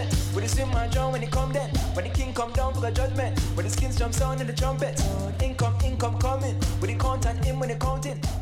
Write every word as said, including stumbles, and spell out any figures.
set. With the swim my drum when it come then. When the king come down for the judgment. When the skins jump sound in the trumpet. Income, income coming. With the count and in when they counting.